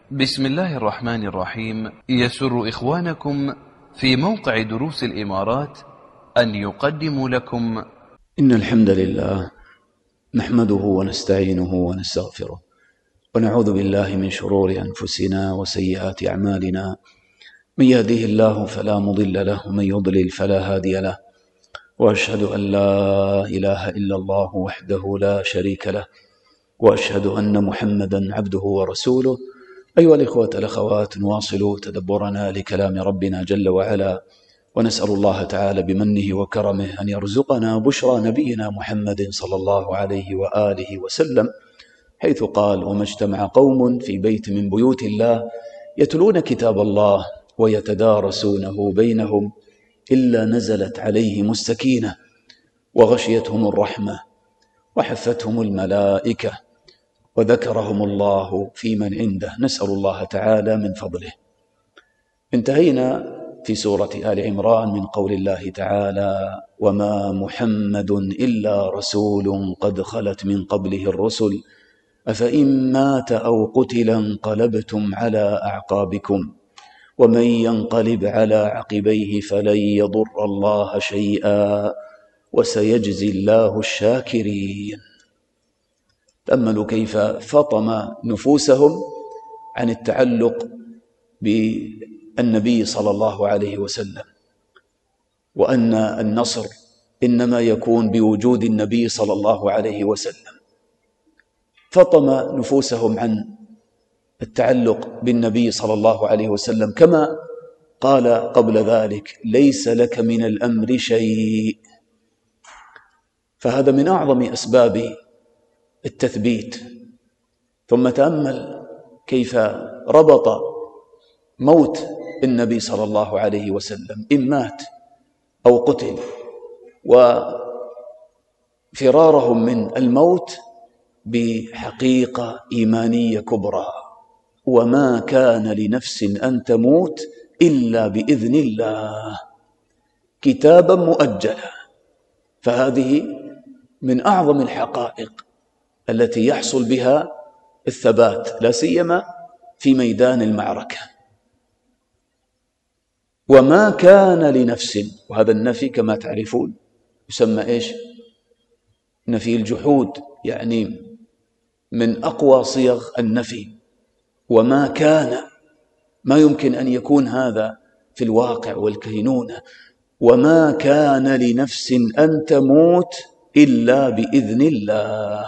بسم الله الرحمن الرحيم. يسر إخوانكم في موقع دروس الإمارات أن يقدموا لكم إن الحمد لله نحمده ونستعينه ونستغفره ونعوذ بالله من شرور أنفسنا وسيئات أعمالنا. من يهده الله فلا مضل له ومن يضلل فلا هادي له، وأشهد أن لا إله إلا الله وحده لا شريك له، وأشهد أن محمدا عبده ورسوله. أيها الإخوة الأخوات، نواصل تدبرنا لكلام ربنا جل وعلا، ونسأل الله تعالى بمنه وكرمه أن يرزقنا بشرى نبينا محمد صلى الله عليه وآله وسلم، حيث قال: وما اجتمع قوم في بيت من بيوت الله يتلون كتاب الله ويتدارسونه بينهم إلا نزلت عليهم السكينة وغشيتهم الرحمة وحفتهم الملائكة وذكرهم الله في من عنده. نسأل الله تعالى من فضله. انتهينا في سورة آل عمران من قول الله تعالى: وما محمد إلا رسول قد خلت من قبله الرسل أفإن مات أو قتل انقلبتم على أعقابكم ومن ينقلب على عقبيه فلن يضر الله شيئا وسيجزي الله الشاكرين. تأملوا كيف فطم نفوسهم عن التعلق بالنبي صلى الله عليه وسلم، وأن النصر إنما يكون بوجود النبي صلى الله عليه وسلم. فطم نفوسهم عن التعلق بالنبي صلى الله عليه وسلم، كما قال قبل ذلك: ليس لك من الأمر شيء. فهذا من أعظم أسباب التثبيت. ثم تأمل كيف ربط موت النبي صلى الله عليه وسلم إن مات أو قتل وفرارهم من الموت بحقيقة إيمانية كبرى: وما كان لنفس أن تموت إلا بإذن الله كتابا مؤجلا. فهذه من أعظم الحقائق التي يحصل بها الثبات، لا سيما في ميدان المعركة. وما كان لنفس، وهذا النفي كما تعرفون يسمى إيش؟ نفي الجحود، يعني من أقوى صيغ النفي. وما كان، ما يمكن أن يكون هذا في الواقع والكينونة. وما كان لنفس أن تموت إلا بإذن الله.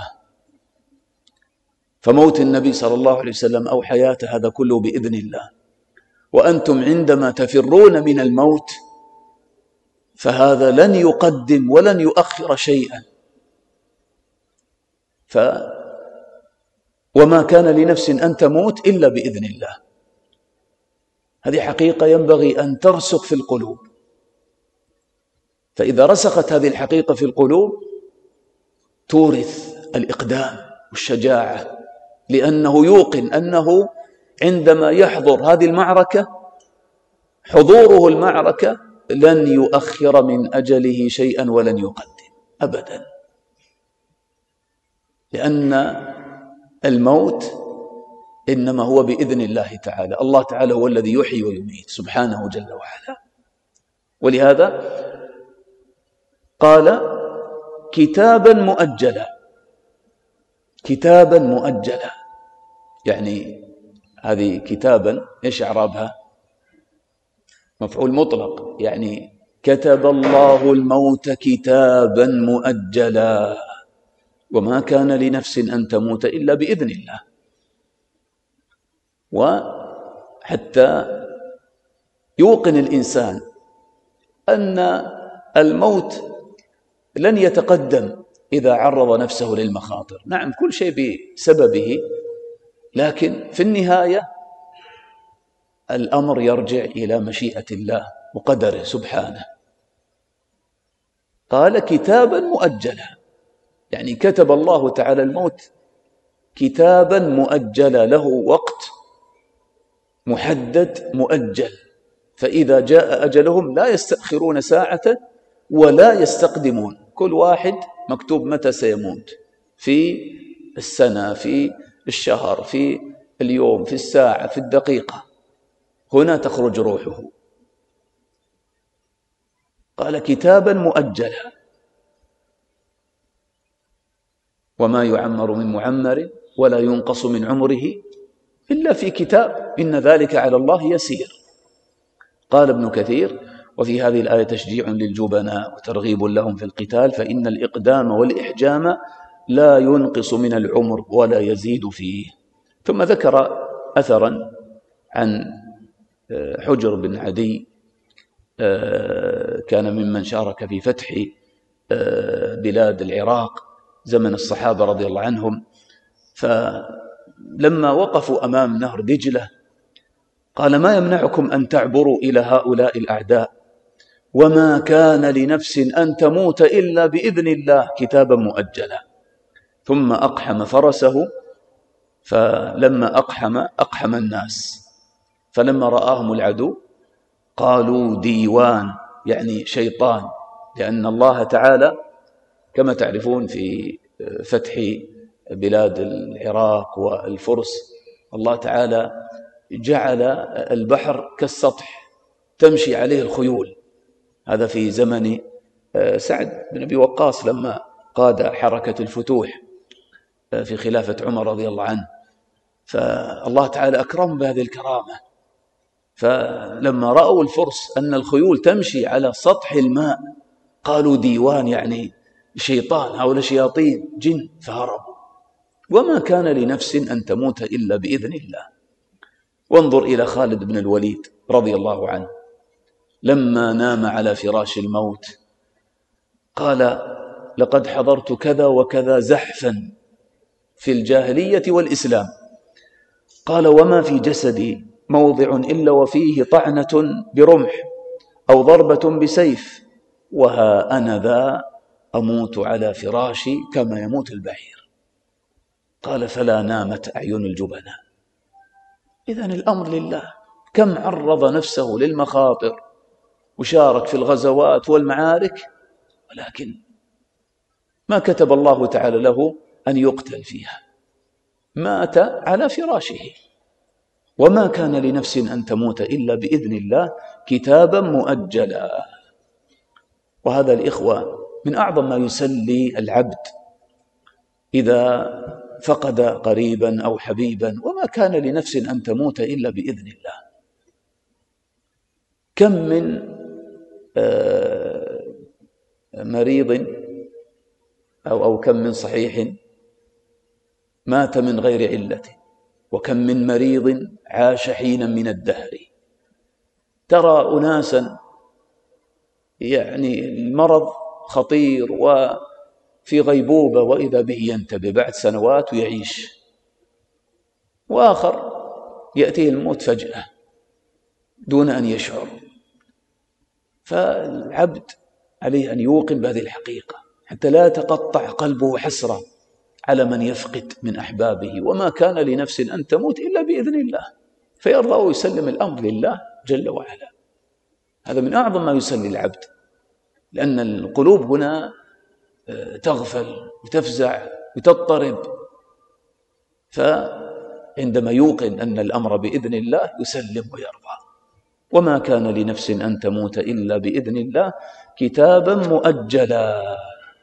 فموت النبي صلى الله عليه وسلم أو حياته هذا كله بإذن الله. وأنتم عندما تفرون من الموت فهذا لن يقدم ولن يؤخر شيئا. وما كان لنفس أن تموت إلا بإذن الله. هذه حقيقة ينبغي أن ترسخ في القلوب. فإذا رسخت هذه الحقيقة في القلوب تورث الإقدام والشجاعة، لأنه يوقن أنه عندما يحضر هذه المعركة حضوره المعركة لن يؤخر من أجله شيئا ولن يقدم أبدا، لأن الموت إنما هو بإذن الله تعالى. الله تعالى هو الذي يحيي ويميت سبحانه جل وعلا. ولهذا قال: كتابا مؤجلا. كتابا مؤجلا يعني هذه كتابا إيش إعرابها؟ مفعول مطلق، يعني كتب الله الموت كتابا مؤجلا. وما كان لنفس أن تموت إلا بإذن الله. وحتى يوقن الإنسان أن الموت لن يتقدم إذا عرض نفسه للمخاطر. نعم، كل شيء بسببه، لكن في النهاية الأمر يرجع إلى مشيئة الله وقدره سبحانه. قال: كتابا مؤجلا، يعني كتب الله تعالى الموت كتابا مؤجلا، له وقت محدد مؤجل. فإذا جاء أجلهم لا يستأخرون ساعة ولا يستقدمون. كل واحد مكتوب متى سيموت، في السنة، في الشهر، في اليوم، في الساعة، في الدقيقة، هنا تخرج روحه. قال كتابا مؤجلا، وما يعمر من معمر ولا ينقص من عمره إلا في كتاب، إن ذلك على الله يسير. قال ابن كثير: وفي هذه الآية تشجيع للجبناء وترغيب لهم في القتال، فإن الإقدام والإحجام لا ينقص من العمر ولا يزيد فيه. ثم ذكر أثرا عن حجر بن عدي، كان ممن شارك في فتح بلاد العراق زمن الصحابة رضي الله عنهم، فلما وقفوا أمام نهر دجلة قال: ما يمنعكم أن تعبروا إلى هؤلاء الأعداء، وما كان لنفس أن تموت إلا بإذن الله كتابا مؤجلا. ثم أقحم فرسه، فلما أقحم الناس، فلما رآهم العدو قالوا ديوان، يعني شيطان، لأن الله تعالى كما تعرفون في فتح بلاد العراق والفرس الله تعالى جعل البحر كالسطح تمشي عليه الخيول. هذا في زمن سعد بن أبي وقاص لما قاد حركة الفتوح في خلافة عمر رضي الله عنه، فالله تعالى أكرم بهذه الكرامة. فلما رأوا الفرس أن الخيول تمشي على سطح الماء قالوا ديوان، يعني شيطان، هؤلاء شياطين جن، فهربوا. وما كان لنفس أن تموت إلا بإذن الله. وانظر إلى خالد بن الوليد رضي الله عنه، لما نام على فراش الموت قال: لقد حضرت كذا وكذا زحفا في الجاهلية والإسلام، قال: وما في جسدي موضع إلا وفيه طعنة برمح أو ضربة بسيف، وها أنا ذا أموت على فراشي كما يموت البعير. قال: فلا نامت أعين الجبناء. إذن الأمر لله. كم عرض نفسه للمخاطر وشارك في الغزوات والمعارك، ولكن ما كتب الله تعالى له أن يقتل فيها، مات على فراشه. وما كان لنفس أن تموت إلا بإذن الله كتابا مؤجلا. وهذا الإخوة من أعظم ما يسلي العبد إذا فقد قريبا أو حبيبا. وما كان لنفس أن تموت إلا بإذن الله. كم من مريض أو كم من صحيح مات من غير علة، وكم من مريض عاش حينا من الدهر. ترى أناسا يعني المرض خطير وفي غيبوبة، وإذا به ينتبه بعد سنوات ويعيش، وآخر يأتيه الموت فجأة دون أن يشعر. فالعبد عليه أن يوقن بهذه الحقيقة حتى لا يتقطع قلبه حسرة على من يفقد من أحبابه. وما كان لنفس أن تموت إلا بإذن الله، فيرضى ويسلم الأمر لله جل وعلا. هذا من أعظم ما يسلي العبد، لأن القلوب هنا تغفل وتفزع وتضطرب، فعندما يوقن أن الأمر بإذن الله يسلم ويرضى. وما كان لنفس أن تموت إلا بإذن الله كتابا مؤجلا.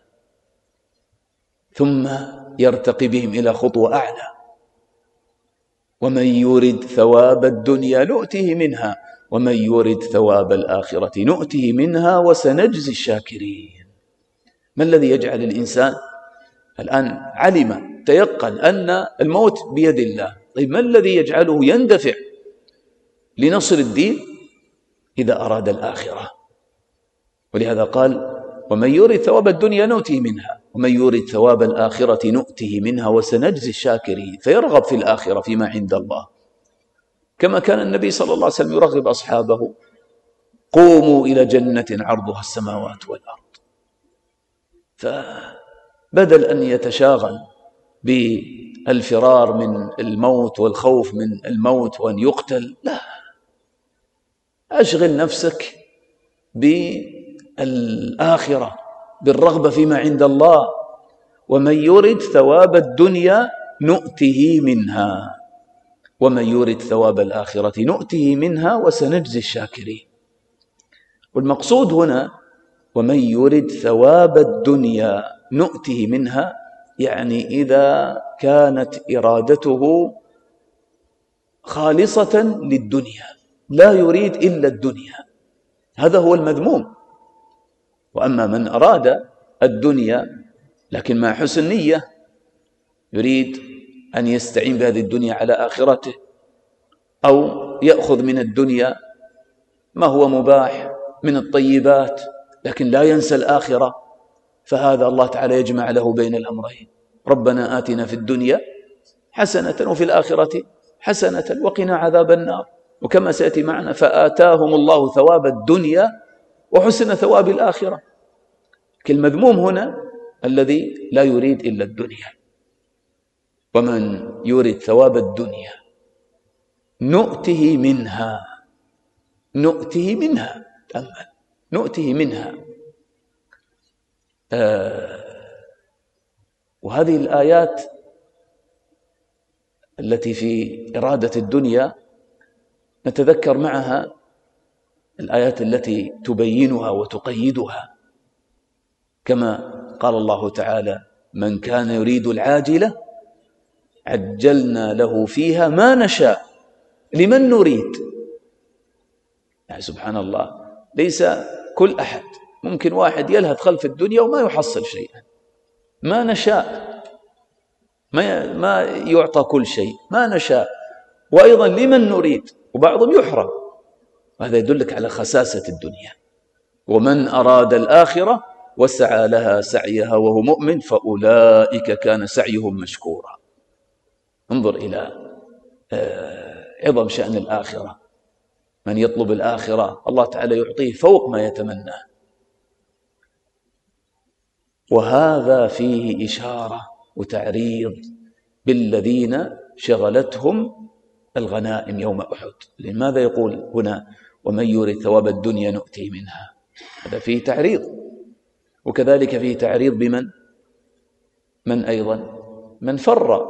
ثم يرتقي بهم إلى خطوة أعلى: ومن يرد ثواب الدنيا نؤته منها ومن يرد ثواب الآخرة نؤته منها وسنجزي الشاكرين. ما الذي يجعل الإنسان الآن علم تيقن أن الموت بيد الله؟ طيب ما الذي يجعله يندفع لنصر الدين إذا أراد الآخرة؟ ولهذا قال: ومن يرد ثواب الدنيا نؤته منها ومن يرد ثواب الآخرة نؤته منها وسنجزي الشاكرين. فيرغب في الآخرة فيما عند الله، كما كان النبي صلى الله عليه وسلم يرغب أصحابه: قوموا إلى جنة عرضها السماوات والأرض. فبدل أن يتشاغل بالفرار من الموت والخوف من الموت وأن يقتل، لا، أشغل نفسك بالآخرة، بالرغبة فيما عند الله. ومن يرد ثواب الدنيا نؤته منها ومن يرد ثواب الآخرة نؤته منها وسنجزي الشاكرين. والمقصود هنا ومن يرد ثواب الدنيا نؤته منها، يعني إذا كانت إرادته خالصة للدنيا، لا يريد إلا الدنيا، هذا هو المذموم. وأما من أراد الدنيا لكن مع حسن نية، يريد أن يستعين بهذه الدنيا على آخرته، أو يأخذ من الدنيا ما هو مباح من الطيبات لكن لا ينسى الآخرة، فهذا الله تعالى يجمع له بين الأمرين: ربنا آتنا في الدنيا حسنة وفي الآخرة حسنة وقنا عذاب النار. وكما سيأتي معنا فآتاهم الله ثواب الدنيا وحسن ثواب الآخرة. المذموم هنا الذي لا يريد إلا الدنيا. ومن يريد ثواب الدنيا نؤته منها، نؤته منها، تأمل، نؤته منها. وهذه الآيات التي في إرادة الدنيا نتذكر معها الآيات التي تبينها وتقيدها، كما قال الله تعالى: من كان يريد العاجلة عجلنا له فيها ما نشاء لمن نريد. يعني سبحان الله، ليس كل أحد، ممكن واحد يلهث خلف الدنيا وما يحصل شيئا، ما نشاء، ما يعطى كل شيء، ما نشاء. وأيضا لمن نريد، وبعضهم يحرم. وهذا يدلك على خساسة الدنيا. ومن أراد الآخرة وسعى لها سعيها وهو مؤمن فأولئك كان سعيهم مشكورا. انظر إلى عظم شأن الآخرة. من يطلب الآخرة الله تعالى يعطيه فوق ما يتمناه. وهذا فيه إشارة وتعريض بالذين شغلتهم الغنائم يوم أحد. لماذا يقول هنا ومن يريد ثواب الدنيا نؤتي منها؟ هذا فيه تعريض. وكذلك فيه تعريض بمن أيضا من فر،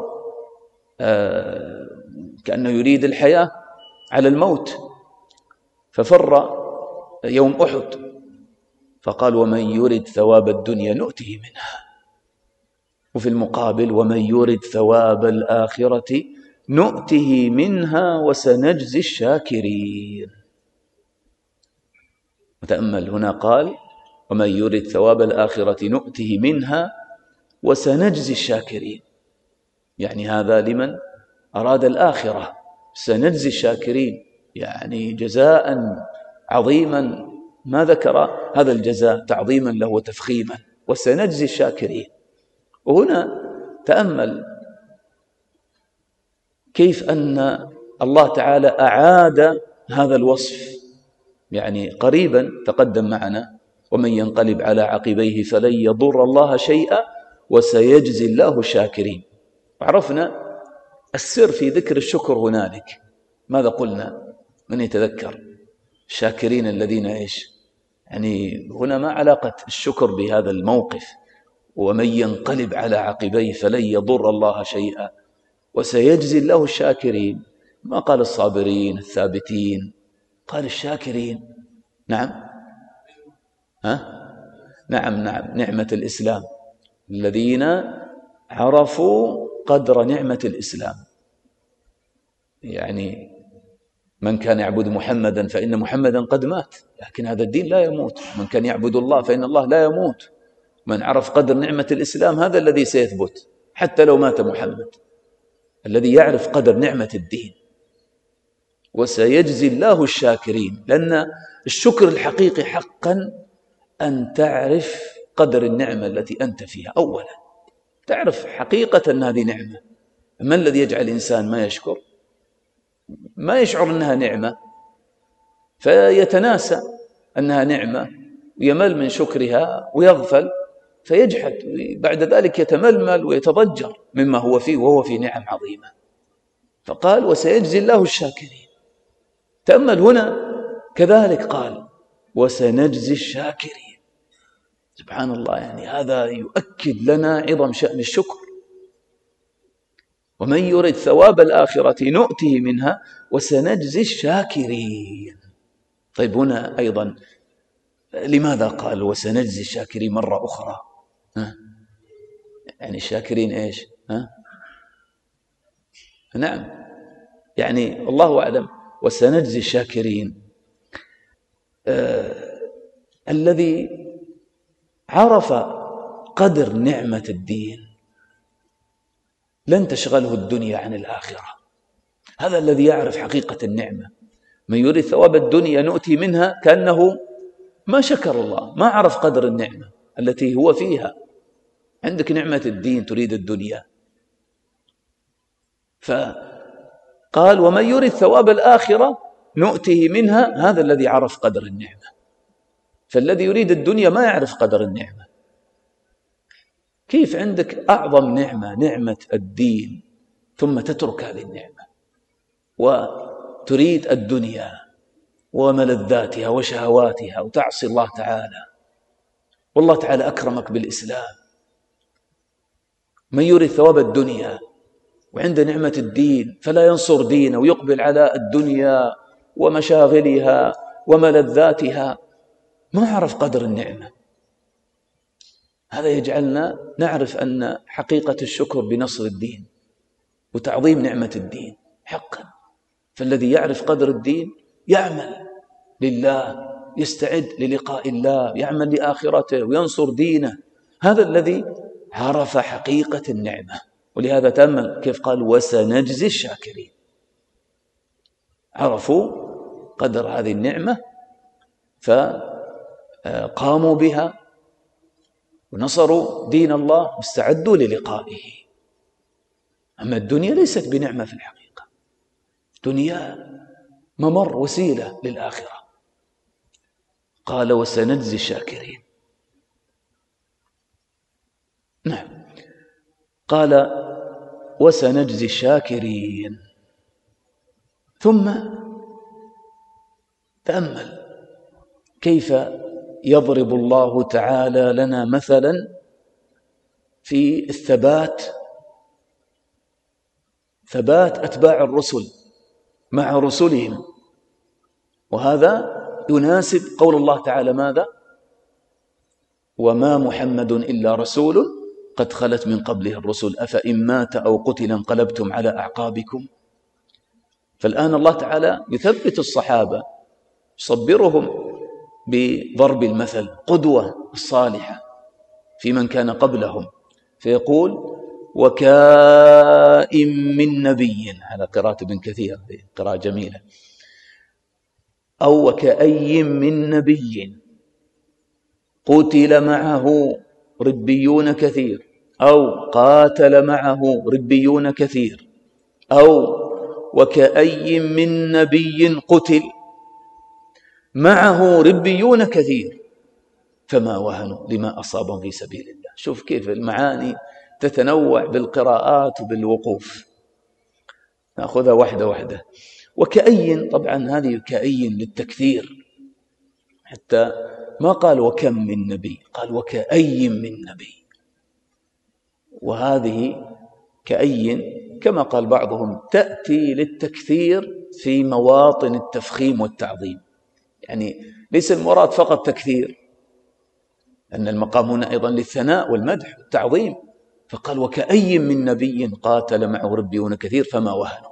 كأنه يريد الحياة على الموت، ففر يوم أحد، فقال ومن يرد ثواب الدنيا نؤته منها. وفي المقابل ومن يرد ثواب الآخرة نؤته منها وسنجزي الشاكرين. وتأمل هنا قال ومن يرد ثواب الآخرة نؤته منها وسنجزي الشاكرين، يعني هذا لمن أراد الآخرة. سنجزي الشاكرين يعني جزاء عظيما، ما ذكر هذا الجزاء تعظيما له وتفخيما، وسنجزي الشاكرين. وهنا تأمل كيف أن الله تعالى أعاد هذا الوصف. يعني قريبا تقدم معنا ومن ينقلب على عقبيه فلن يضر الله شيئا وسيجزي الله الشاكرين. وعرفنا السر في ذكر الشكر هنالك. ماذا قلنا؟ من يتذكر؟ الشاكرين الذين إيش؟ يعني هنا ما علاقة الشكر بهذا الموقف؟ ومن ينقلب على عقبيه فلن يضر الله شيئا وسيجزي الله الشاكرين. ما قال الصابرين الثابتين، قال الشاكرين. نعم نعم نعمة الإسلام، الذين عرفوا قدر نعمة الإسلام. يعني من كان يعبد محمدا فإن محمدا قد مات، لكن هذا الدين لا يموت. من كان يعبد الله فإن الله لا يموت. من عرف قدر نعمة الإسلام هذا الذي سيثبت حتى لو مات محمد، الذي يعرف قدر نعمة الدين. وسيجزي الله الشاكرين، لأن الشكر الحقيقي حقا أن تعرف قدر النعمة التي أنت فيها. أولا تعرف حقيقة أن هذه نعمة. ما الذي يجعل الإنسان ما يشكر؟ ما يشعر أنها نعمة فيتناسى أنها نعمة ويمل من شكرها ويغفل فيجحد، بعد ذلك يتململ ويتضجر مما هو فيه وهو في نعم عظيمة. فقال وسيجزي الله الشاكرين. تأمل هنا كذلك قال وسنجزي الشاكرين. سبحان الله، يعني هذا يؤكد لنا عظم شأن الشكر. ومن يرد ثواب الآخرة نؤته منها وسنجزي الشاكرين. طيب هنا أيضا لماذا قال وسنجزي الشاكرين مرة أخرى؟ يعني الشاكرين إيش؟ نعم، يعني الله أعلم. وسنجزي الشاكرين الذي عرف قدر نعمة الدين لن تشغله الدنيا عن الآخرة. هذا الذي يعرف حقيقة النعمة. من يريد ثواب الدنيا نؤتي منها، كأنه ما شكر الله، ما عرف قدر النعمة التي هو فيها. عندك نعمة الدين تريد الدنيا. فقال ومن يريد ثواب الآخرة نؤته منها، هذا الذي عرف قدر النعمة. فالذي يريد الدنيا ما يعرف قدر النعمة. كيف عندك أعظم نعمة، نعمة الدين، ثم تترك هذه النعمة وتريد الدنيا وملذاتها وشهواتها وتعصي الله تعالى، والله تعالى أكرمك بالإسلام. من يريد ثواب الدنيا وعند نعمة الدين فلا ينصر دينه ويقبل على الدنيا ومشاغلها وملذاتها، ما عرف قدر النعمة. هذا يجعلنا نعرف أن حقيقة الشكر بنصر الدين وتعظيم نعمة الدين حقا. فالذي يعرف قدر الدين يعمل لله، يستعد للقاء الله، يعمل لآخرته وينصر دينه. هذا الذي عرف حقيقة النعمة. ولهذا تأمل كيف قال وسنجزي الشاكرين. عرفوا قدر هذه النعمة فقاموا بها ونصروا دين الله واستعدوا للقائه. أما الدنيا ليست بنعمة في الحقيقة، الدنيا ممر، وسيلة للآخرة. قال وسنجزي الشاكرين. نعم، قال وسنجزي الشاكرين. ثم تأمل كيف يضرب الله تعالى لنا مثلا في الثبات، ثبات أتباع الرسل مع رسلهم. وهذا يناسب قول الله تعالى ماذا؟ وما محمد إلا رسول قد خلت من قبله الرسل أفإن مات أو قتل انقلبتم على أعقابكم. فالآن الله تعالى يثبت الصحابة، يصبرهم بضرب المثل، قدوة الصالحة في من كان قبلهم، فيقول وكائن من نبي، على قراءة ابن كثير، قراءة جميلة، أو وكأي من نبي قتل معه ربيون كثير، أو قاتل معه ربيون كثير، أو وكأي من نبي قتل معه ربيون كثير فما وهنوا لما أصابهم في سبيل الله. شوف كيف المعاني تتنوع بالقراءات وبالوقوف. نأخذها واحدة واحدة. وكأي، طبعا هذه كأي للتكثير، حتى ما قال وكم من نبي، قال وكأي من نبي. وهذه كأي كما قال بعضهم تأتي للتكثير في مواطن التفخيم والتعظيم، يعني ليس المراد فقط تكثير، أن المقام هنا أيضا للثناء والمدح والتعظيم. فقال وكأي من نبي قاتل معه ربيون كثير فما وهنوا.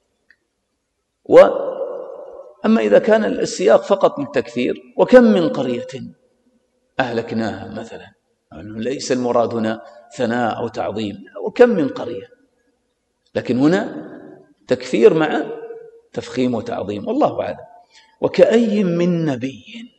أما إذا كان السياق فقط للتكثير، وكم من قرية أهلكناها مثلا، يعني ليس المراد هنا ثناء أو تعظيم، وكم من قرية، لكن هنا تكثير مع تفخيم وتعظيم، والله أعلم. وكأي من نبي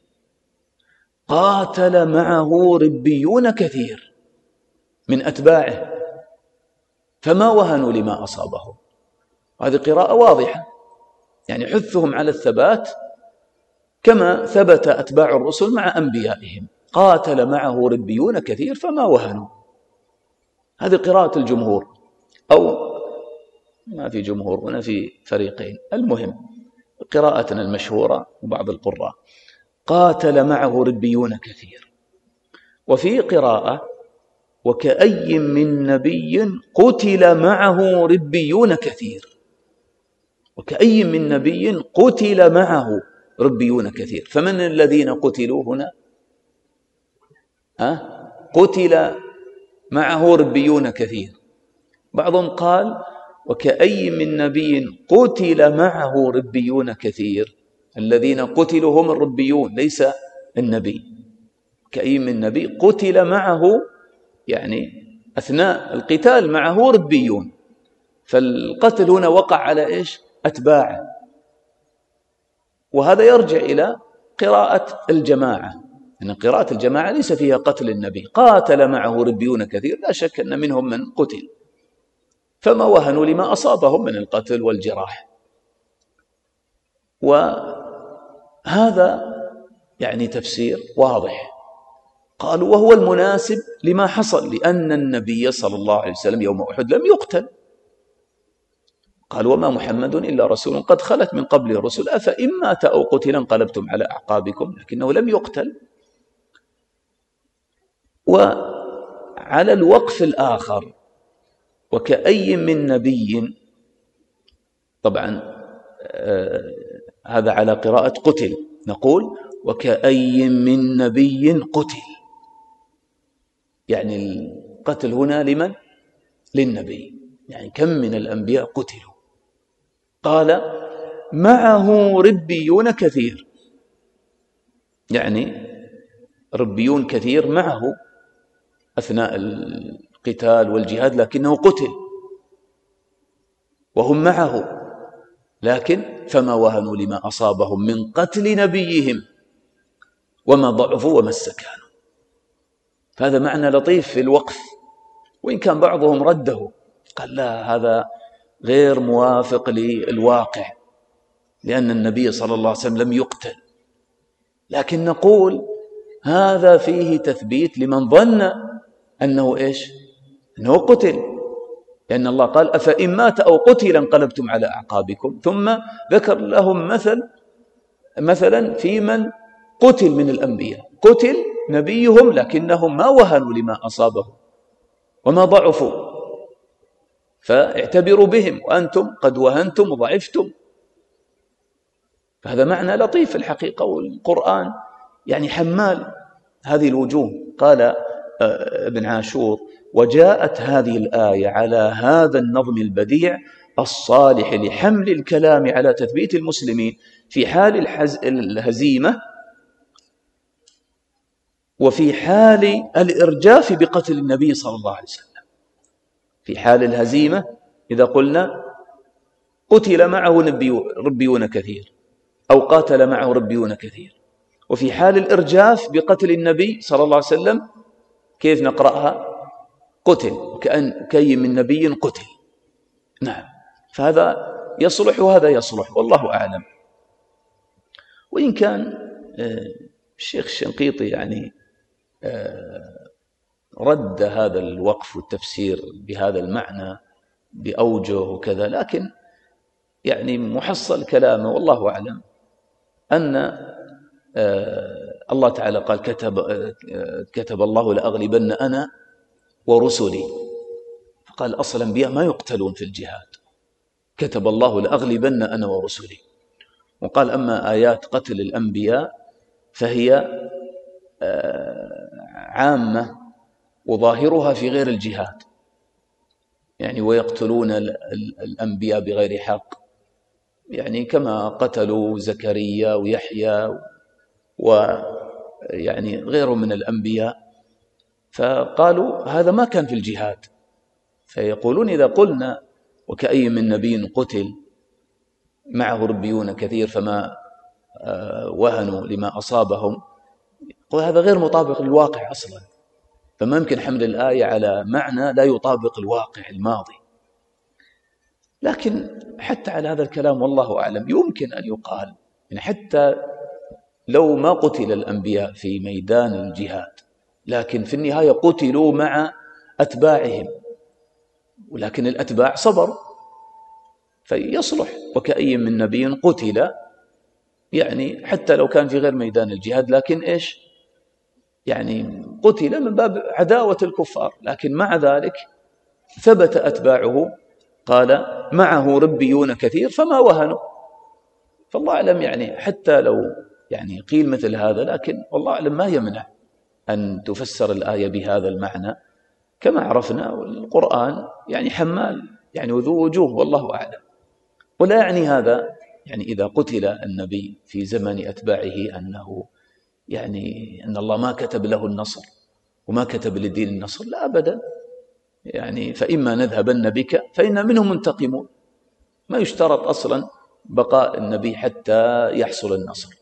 قاتل معه ربيون كثير من أتباعه فما وهنوا لما أصابهم. هذه قراءة واضحة، يعني حثهم على الثبات كما ثبت أتباع الرسل مع أنبيائهم. قاتل معه ربيون كثير فما وهنوا. هذه قراءة الجمهور، أو ما في جمهور هنا، في فريقين. المهم قراءتنا المشهورة وبعض القراء قاتل معه ربيون كثير. وفي قراءة وكأي من نبي قتل معه ربيون كثير. وكأي من نبي قتل معه ربيون كثير. فمن الذين قتلوا هنا؟ قتل معه ربيون كثير. بعضهم قال وكأي من نبي قتل معه ربيون كثير، الذين قتلوا هم الربيون ليس النبي. كأي من نبي قتل معه يعني أثناء القتال معه ربيون، فالقتل هنا وقع على إيش؟ أتباعه. وهذا يرجع إلى قراءة الجماعة، أن قراءة الجماعة ليس فيها قتل النبي. قاتل معه ربيون كثير، لا شك أن منهم من قتل، فما وهنوا لما أصابهم من القتل والجراح. وهذا يعني تفسير واضح. قالوا وهو المناسب لما حصل، لأن النبي صلى الله عليه وسلم يوم أحد لم يقتل. قال وما محمد إلا رسول قد خلت من قبله الرسل أفإن مات أو قتل انقلبتم على أعقابكم، لكنه لم يقتل. وعلى الوقف الآخر وكأي من نبي، طبعا هذا على قراءة قتل، نقول وكأي من نبي قتل، يعني القتل هنا لمن؟ للنبي، يعني كم من الأنبياء قتلوا. قال معه ربيون كثير، يعني ربيون كثير معه أثناء القتال والجهاد، لكنه قتل وهم معه، لكن فما وهنوا لما أصابهم من قتل نبيهم وما ضعفوا وما استكانوا. فهذا معنى لطيف في الوقف، وإن كان بعضهم رده قال لا، هذا غير موافق للواقع، لأن النبي صلى الله عليه وسلم لم يقتل. لكن نقول هذا فيه تثبيت لمن ظن أنه إيش؟ أنه قتل، لأن الله قال أفإن مات أو قتل انقلبتم على أعقابكم، ثم ذكر لهم مثلا في من قتل من الأنبياء، قتل نبيهم لكنهم ما وهنوا لما أصابهم وما ضعفوا، فاعتبروا بهم، وأنتم قد وهنتم وضعفتم. فهذا معنى لطيف الحقيقة، والقرآن يعني حمال هذه الوجوه. قال ابن عاشور وجاءت هذه الآية على هذا النظم البديع الصالح لحمل الكلام على تثبيت المسلمين في حال الهزيمة وفي حال الإرجاف بقتل النبي صلى الله عليه وسلم. في حال الهزيمة إذا قلنا قتل معه ربيون كثير أو قاتل معه ربيون كثير، وفي حال الإرجاف بقتل النبي صلى الله عليه وسلم كيف نقرأها؟ قتل، كأي من نبي قتل. نعم، فهذا يصلح وهذا يصلح، والله أعلم. وإن كان الشيخ الشنقيطي يعني رد هذا الوقف والتفسير بهذا المعنى بأوجه وكذا، لكن يعني محصل كلامه والله أعلم أن الله تعالى قال كتب الله لأغلبن أنا ورسلي، فقال أصل الأنبياء ما يقتلون في الجهاد، كتب الله لأغلبن أنا ورسلي. وقال أما آيات قتل الأنبياء فهي عامة وظاهرها في غير الجهاد، يعني ويقتلون الأنبياء بغير حق، يعني كما قتلوا زكريا ويحيى ويعني غيره من الأنبياء. فقالوا هذا ما كان في الجهاد، فيقولون إذا قلنا وكأي من نبي قتل معه ربيون كثير فما وهنوا لما أصابهم، وهذا غير مطابق للواقع أصلا، فما يمكن حمل الآية على معنى لا يطابق الواقع الماضي. لكن حتى على هذا الكلام والله أعلم يمكن أن يقال يعني حتى لو ما قتل الأنبياء في ميدان الجهاد، لكن في النهاية قتلوا مع أتباعهم، ولكن الأتباع صبروا، فيصلح وكأي من نبي قتل، يعني حتى لو كان في غير ميدان الجهاد، لكن إيش يعني قتل من باب عداوة الكفار، لكن مع ذلك ثبت أتباعه، قال معه ربيون كثير فما وهنوا. فالله أعلم يعني حتى لو يعني قيل مثل هذا، لكن والله أعلم ما يمنع أن تفسر الآية بهذا المعنى. كما عرفنا والقرآن يعني حمال يعني وذو وجوه والله أعلم. ولا يعني هذا يعني إذا قتل النبي في زمن أتباعه أنه يعني أن الله ما كتب له النصر وما كتب للدين النصر، لا أبدا. يعني فإما نذهبن بك فإن منهم منتقمون، ما يشترط أصلا بقاء النبي حتى يحصل النصر.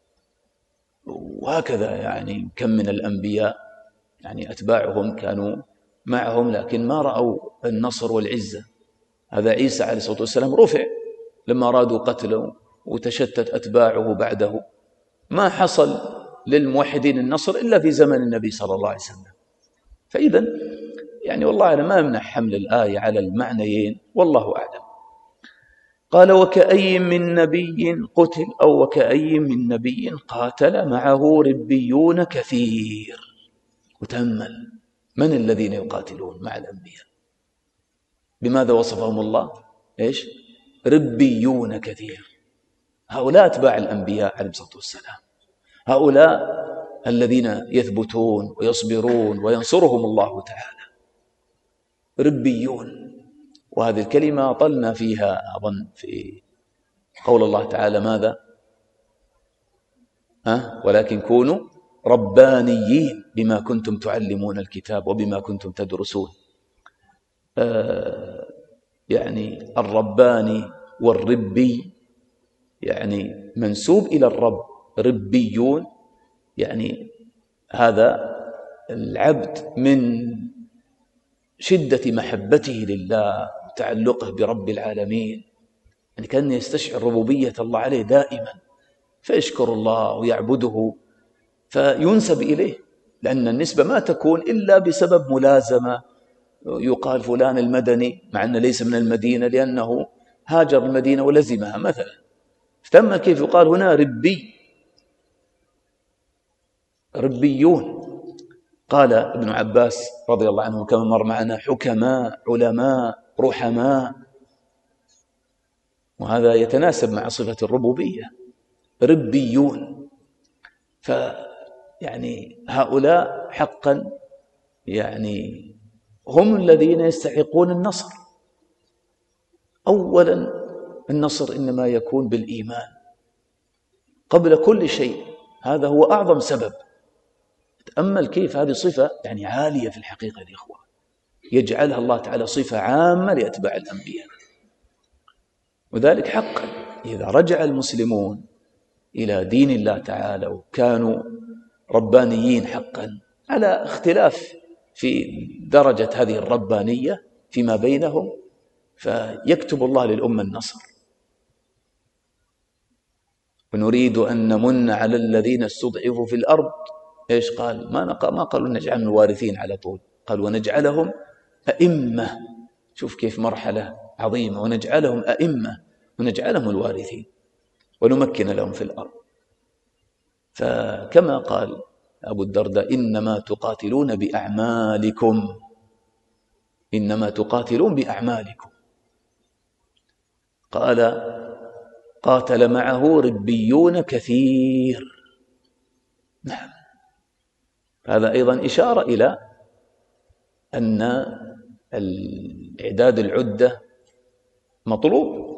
وهكذا يعني كم من الأنبياء يعني أتباعهم كانوا معهم لكن ما رأوا النصر والعزة. هذا عيسى عليه الصلاة والسلام رفع لما أرادوا قتله وتشتت أتباعه بعده، ما حصل للموحدين النصر إلا في زمن النبي صلى الله عليه وسلم. فإذا يعني والله أعلم ما يمنع حمل الآية على المعنيين والله أعلم. قال وكأي من نبي قتل أو وكأي من نبي قاتل معه ربيون كثير. وتأمل من الذين يقاتلون مع الأنبياء؟ بماذا وصفهم الله؟ إيش؟ ربيون كثير. هؤلاء أتباع الأنبياء عليه الصلاة والسلام، هؤلاء الذين يثبتون ويصبرون وينصرهم الله تعالى. ربيون. وهذه الكلمة طلنا فيها أظن في قول الله تعالى ماذا؟ ولكن كونوا ربانيين بما كنتم تعلمون الكتاب وبما كنتم تدرسون. يعني الرباني والربي يعني منسوب إلى الرب. ربيون يعني هذا العبد من شدة محبته لله وتعلقه برب العالمين، يعني كان يستشعر ربوبية الله عليه دائما، فيشكر الله ويعبده فينسب إليه، لأن النسبة ما تكون إلا بسبب ملازمة. يقال فلان المدني مع أنه ليس من المدينة لأنه هاجر المدينة ولزمها مثلا. فتم كيف يقال هنا ربي، ربيون. قال ابن عباس رضي الله عنه كما مر معنا حكماء علماء رحماء، وهذا يتناسب مع صفة الربوبية. ربيون. فيعني هؤلاء حقا يعني هم الذين يستحقون النصر. أولا النصر إنما يكون بالإيمان قبل كل شيء، هذا هو أعظم سبب. تأمل كيف هذه صفة يعني عالية في الحقيقة يا إخوان، يجعلها الله تعالى صفة عامة لأتباع الأنبياء. وذلك حقا إذا رجع المسلمون إلى دين الله تعالى وكانوا ربانيين حقا على اختلاف في درجة هذه الربانية فيما بينهم، فيكتب الله للأمة النصر. ونريد أن نمن على الذين استضعفوا في الأرض. إيش قال؟ ما قالوا نجعلهم الوارثين على طول، قال ونجعلهم أئمة. شوف كيف مرحلة عظيمة، ونجعلهم أئمة ونجعلهم الوارثين ونمكن لهم في الأرض. فكما قال أبو الدرداء إنما تقاتلون بأعمالكم، إنما تقاتلون بأعمالكم. قال قاتل معه ربيون كثير. نعم، هذا أيضا إشارة إلى أن الإعداد العدة مطلوب.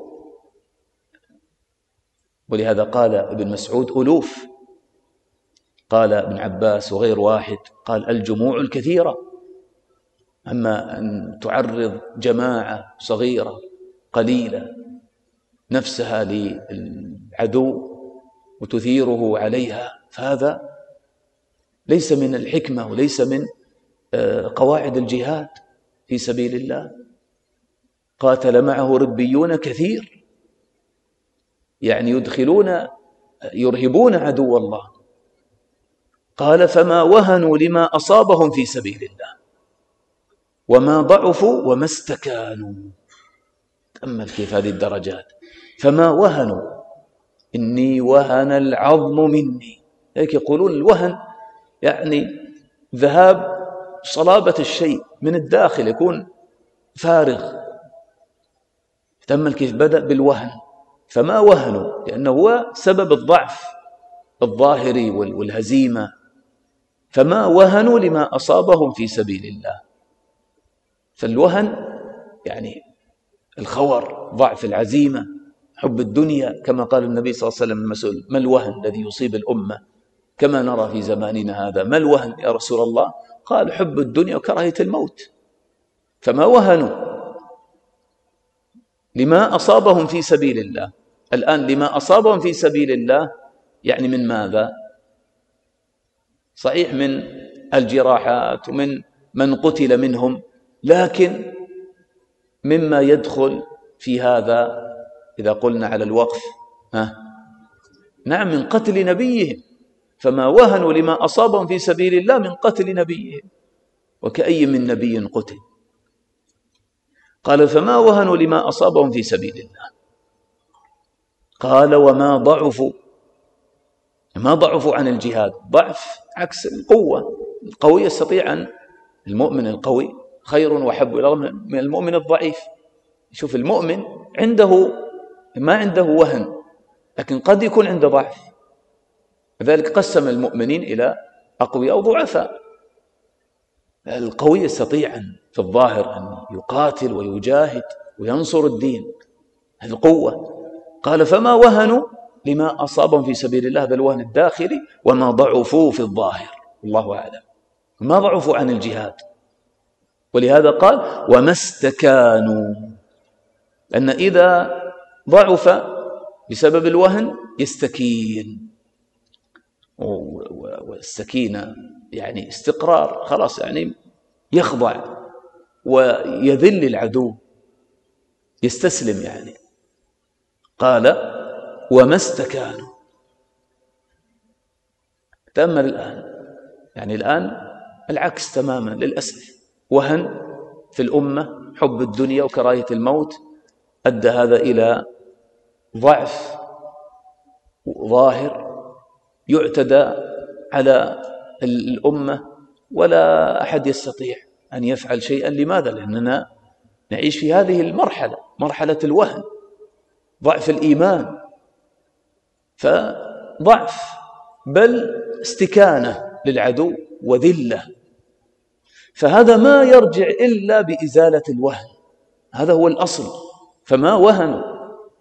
ولهذا قال ابن مسعود ألوف، قال ابن عباس وغير واحد قال الجموع الكثيرة. أما أن تعرض جماعة صغيرة قليلة نفسها للعدو وتثيره عليها، فهذا ليس من الحكمة وليس من قواعد الجهاد في سبيل الله. قاتل معه ربيون كثير، يعني يرهبون عدو الله. قال فما وهنوا لما أصابهم في سبيل الله وما ضعفوا وما استكانوا. تأمل كيف هذه الدرجات. فما وهنوا، إني وهن العظم مني. هيك يقولون الوهن يعني ذهاب صلابة الشيء من الداخل، يكون فارغ. تأمل كيف بدأ بالوهن، فما وهنوا لأنه هو سبب الضعف الظاهري والهزيمة، فما وهنوا لما أصابهم في سبيل الله. فالوهن يعني الخور، ضعف العزيمة، حب الدنيا، كما قال النبي صلى الله عليه وسلم المسؤول: ما الوهن الذي يصيب الأمة كما نرى في زماننا هذا؟ ما الوهن يا رسول الله؟ قال: حب الدنيا وكراهية الموت. فما وهنوا لما أصابهم في سبيل الله. الآن لما أصابهم في سبيل الله يعني من ماذا؟ صحيح من الجراحات ومن من قتل منهم، لكن مما يدخل في هذا إذا قلنا على الوقف نعم، من قتل نبيهم. فما وهنوا لما أصابهم في سبيل الله من قتل نبيهم، وكأي من نبي قتل. قال: فما وهنوا لما أصابهم في سبيل الله. قال: وما ضعفوا، ما ضعفوا عن الجهاد. ضعف عكس القوة. القوي يستطيع أن، المؤمن القوي خير وحب إلى الله من المؤمن الضعيف. شوف، المؤمن عنده ما عنده وهن، لكن قد يكون عنده ضعف. لذلك قسم المؤمنين إلى أقوياء وضعفاء. القوي يستطيع في الظاهر أن يقاتل ويجاهد وينصر الدين، هذه القوة. قال: فما وهنوا لما أصابهم في سبيل الله، هذا الوهن الداخلي. وما ضعفوا في الظاهر، الله أعلم، ما ضعفوا عن الجهاد. ولهذا قال: وما استكانوا، لأن إذا ضعف بسبب الوهن يستكين، والسكينة يعني استقرار، خلاص، يعني يخضع ويذل العدو، يستسلم يعني. قال: وما استكانوا. تأمل الآن، يعني الآن العكس تماما للأسف. وهن في الأمة، حب الدنيا وكراهية الموت، أدى هذا إلى ضعف ظاهر يعتدى على الأمة، ولا أحد يستطيع أن يفعل شيئا. لماذا؟ لأننا نعيش في هذه المرحلة، مرحلة الوهن، ضعف الإيمان. فضعف بل استكانة للعدو وذلة. فهذا ما يرجع إلا بإزالة الوهن، هذا هو الأصل. فما وهنوا،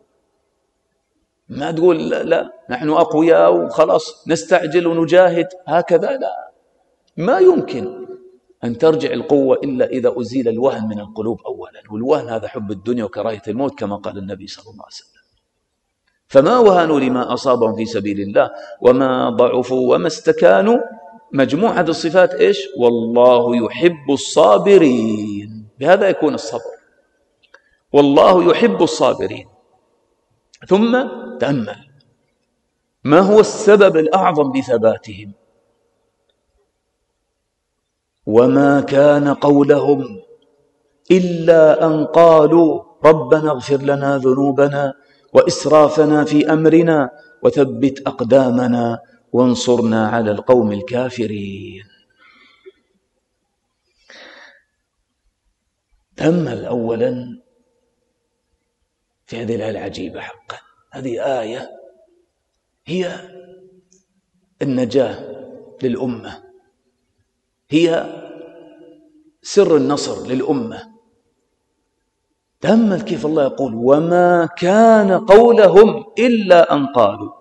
ما تقول لا نحن أقوياء وخلاص نستعجل ونجاهد هكذا، لا، ما يمكن أن ترجع القوة إلا إذا أزيل الوهن من القلوب أولا. والوهن هذا حب الدنيا وكراهية الموت كما قال النبي صلى الله عليه وسلم. فما وهنوا لما أصابهم في سبيل الله وما ضعفوا وما استكانوا. مجموع هذه الصفات إيش؟ والله يحب الصابرين. بهذا يكون الصبر، والله يحب الصابرين. ثم تأمل ما هو السبب الأعظم لثباتهم. وما كان قولهم إلا أن قالوا ربنا اغفر لنا ذنوبنا وإسرافنا في أمرنا وثبت أقدامنا وانصرنا على القوم الكافرين. تأمل أولا في هذه الآية العجيبة حقا. هذه آية هي النجاة للأمة، هي سر النصر للأمة. تأمل كيف الله يقول وما كان قولهم إلا أن قالوا.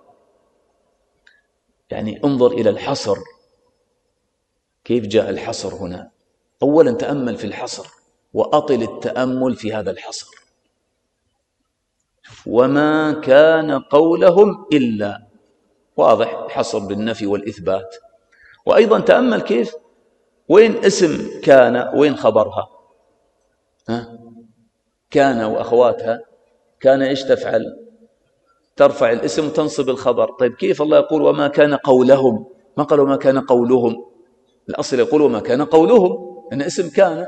يعني انظر إلى الحصر، كيف جاء الحصر هنا. أولا تأمل في الحصر وأطل التأمل في هذا الحصر. وما كان قولهم إلا، واضح حصر بالنفي والإثبات. وأيضا تأمل كيف وين اسم كان وين خبرها. كان وأخواتها، كان إيش تفعل؟ ترفع الاسم وتنصب الخبر. طيب كيف الله يقول وما كان قولهم؟ ما قال وما كان قولهم، الأصل يقول وما كان قولهم، أن اسم كان.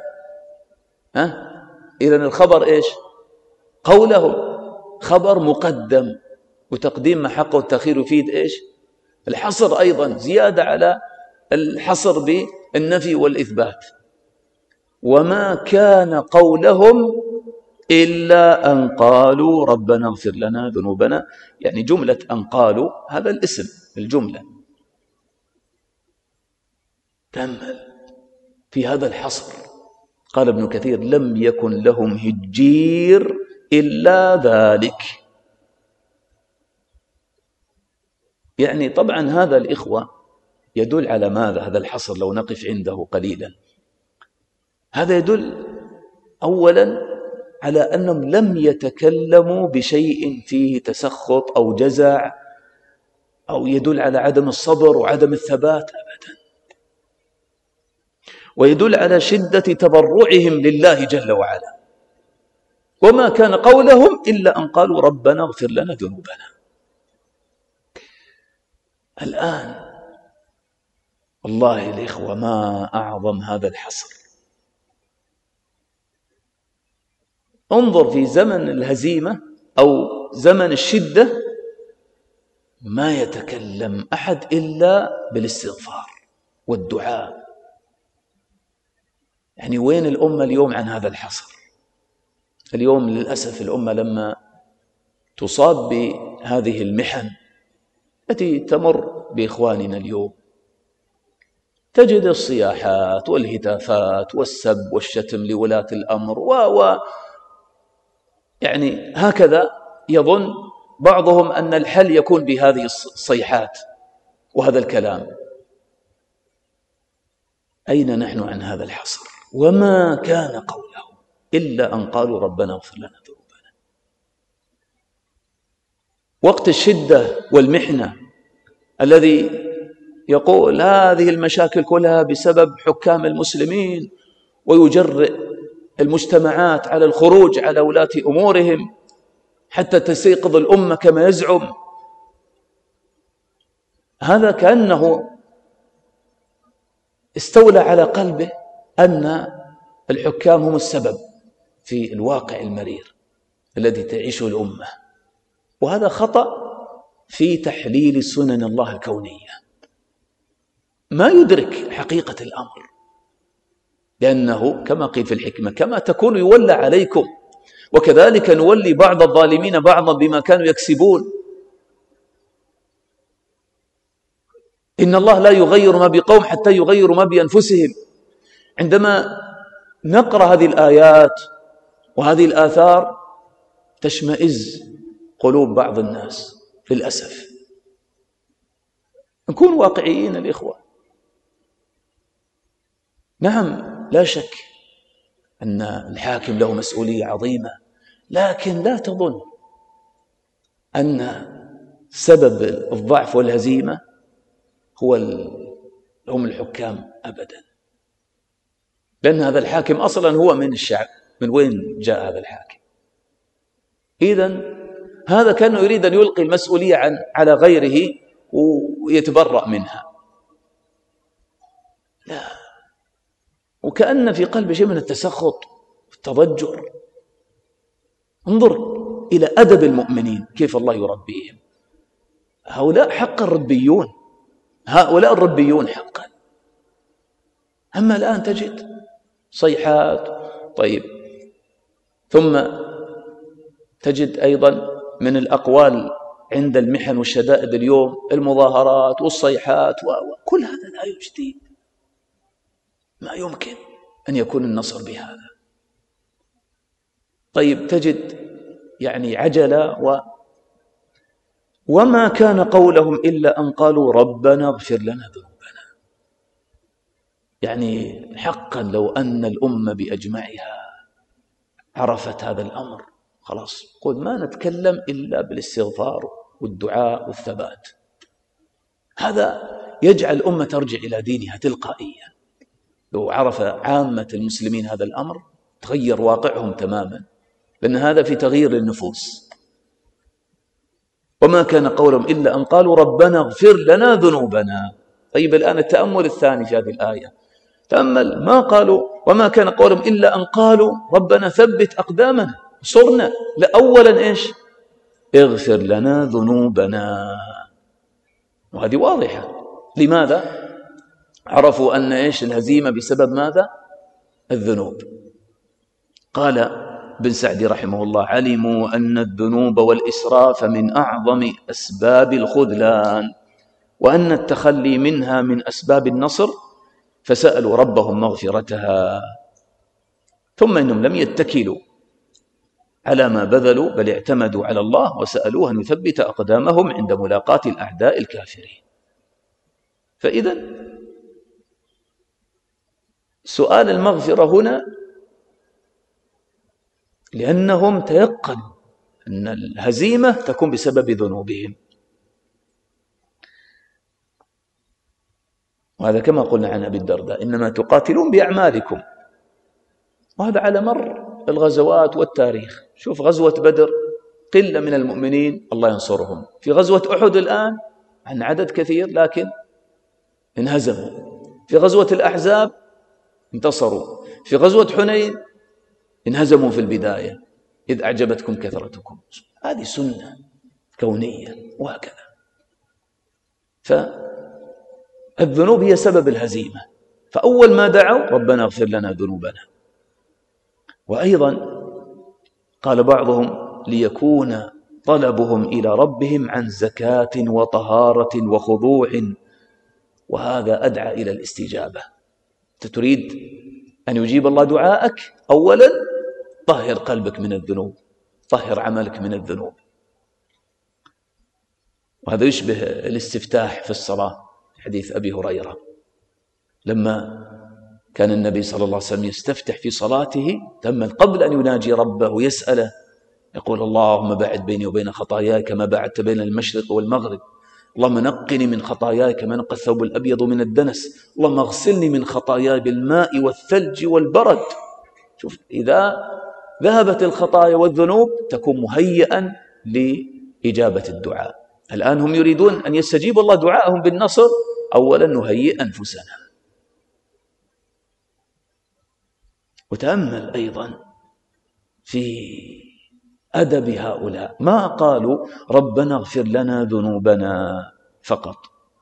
إذن الخبر إيش؟ قولهم، خبر مقدم، وتقديم ما حقه التأخير يفيد إيش؟ الحصر. أيضا زيادة على الحصر بالنفي والإثبات. وما كان قولهم إلا أن قالوا ربنا اغفر لنا ذنوبنا، يعني جملة أن قالوا هذا الاسم الجملة. تأمل في هذا الحصر. قال ابن كثير لم يكن لهم هجير إلا ذلك. يعني طبعا هذا الإخوة يدل على ماذا؟ هذا الحصر لو نقف عنده قليلا، هذا يدل أولا على أنهم لم يتكلموا بشيء فيه تسخط أو جزع أو يدل على عدم الصبر وعدم الثبات أبدا، ويدل على شدة تضرعهم لله جل وعلا. وما كان قولهم إلا أن قالوا ربنا اغفر لنا ذنوبنا. الآن والله الإخوة ما أعظم هذا الحصر. انظر في زمن الهزيمة أو زمن الشدة ما يتكلم أحد إلا بالاستغفار والدعاء. يعني وين الأمة اليوم عن هذا الحصر؟ اليوم للأسف الأمة لما تصاب بهذه المحن التي تمر بإخواننا اليوم تجد الصياحات والهتافات والسب والشتم لولاة الأمر يعني هكذا يظن بعضهم أن الحل يكون بهذه الصيحات وهذا الكلام. أين نحن عن هذا الحصر؟ وما كان قولهم إلا أن قالوا ربنا اغفر لنا ذنوبنا. وقت الشدة والمحنة الذي يقول هذه المشاكل كلها بسبب حكام المسلمين ويجرئ المجتمعات على الخروج على ولاة أمورهم حتى تستيقظ الأمة كما يزعم، هذا كأنه استولى على قلبه أن الحكام هم السبب في الواقع المرير الذي تعيشه الأمة. وهذا خطأ في تحليل سنن الله الكونية، ما يدرك حقيقة الأمر، لأنه كما قيل في الحكمة كما تكون يولى عليكم وكذلك نولي بعض الظالمين بعضا بما كانوا يكسبون. إن الله لا يغير ما بقوم حتى يغيروا ما بأنفسهم. عندما نقرأ هذه الآيات وهذه الآثار تشمئز قلوب بعض الناس للأسف. نكون واقعيين الإخوة. نعم لا شك أن الحاكم له مسؤولية عظيمة، لكن لا تظن أن سبب الضعف والهزيمة هم الحكام أبدا، لأن هذا الحاكم أصلا هو من الشعب. من وين جاء هذا الحاكم؟ إذن هذا كان يريد أن يلقي المسؤولية على غيره ويتبرأ منها. لا، وكأن في قلب شيء من التسخط والتضجر. انظر إلى أدب المؤمنين كيف الله يربيهم. هؤلاء حقا ربيون، هؤلاء الربيون حقا. أما الآن تجد صيحات. طيب، ثم تجد أيضا من الأقوال عند المحن والشدائد اليوم المظاهرات والصيحات وكل هذا لا يجدي. ما يمكن أن يكون النصر بهذا. طيب، تجد يعني عجلة وما كان قولهم إلا أن قالوا ربنا اغفر لنا ذنوبنا. يعني حقا لو أن الأمة بأجمعها عرفت هذا الأمر خلاص قل ما نتكلم إلا بالاستغفار والدعاء والثبات. هذا يجعل الأمة ترجع إلى دينها تلقائيا. لو عرف عامة المسلمين هذا الأمر تغير واقعهم تماما، لأن هذا في تغيير النفوس. وما كان قولهم إلا أن قالوا ربنا اغفر لنا ذنوبنا. طيب، الآن التأمل الثاني في هذه الآية، تأمل ما قالوا وما كان قولهم إلا أن قالوا ربنا ثبت أقدامنا صرنا. لأولا إيش؟ اغفر لنا ذنوبنا. وهذه واضحة. لماذا؟ عرفوا أن إيش الهزيمة بسبب ماذا؟ الذنوب. قال ابن سعدي رحمه الله: علموا أن الذنوب والإسراف من أعظم أسباب الخذلان، وأن التخلي منها من أسباب النصر، فسألوا ربهم مغفرتها. ثم إنهم لم يتكلوا على ما بذلوا، بل اعتمدوا على الله وسألوه أن يثبت أقدامهم عند ملاقاة الأعداء الكافرين. فإذا سؤال المغفرة هنا لأنهم تيقنوا أن الهزيمة تكون بسبب ذنوبهم، وهذا كما قلنا عن أبي الدرداء: إنما تقاتلون بأعمالكم. وهذا على مر الغزوات والتاريخ. شوف غزوة بدر قلة من المؤمنين الله ينصرهم، في غزوة أحد الآن عن عدد كثير لكن انهزموا، في غزوة الأحزاب انتصروا، في غزوة حنين انهزموا في البداية إذ أعجبتكم كثرتكم. هذه سنة كونية وهكذا. فالذنوب هي سبب الهزيمة، فأول ما دعوا: ربنا اغفر لنا ذنوبنا. وأيضا قال بعضهم: ليكون طلبهم إلى ربهم عن زكاة وطهارة وخضوع، وهذا أدعى إلى الاستجابة. أنت تريد أن يجيب الله دعاءك، أولا طهر قلبك من الذنوب، طهر عملك من الذنوب. وهذا يشبه الاستفتاح في الصلاة، حديث أبي هريرة لما كان النبي صلى الله عليه وسلم يستفتح في صلاته تماما قبل أن يناجي ربه ويسأله، يقول: اللهم باعد بيني وبين خطاياي كما باعدت بين المشرق والمغرب، اللهم نقني من خطاياي كما نقى الثوب الأبيض من الدنس، اللهم اغسلني من خطاياي بالماء والثلج والبرد. شوف، إذا ذهبت الخطايا والذنوب تكون مهيئا لإجابة الدعاء. الآن هم يريدون أن يستجيب الله دعاءهم بالنصر، أولا نهيئ أنفسنا. وتأمل أيضا في أدب هؤلاء، ما قالوا ربنا اغفر لنا ذنوبنا فقط،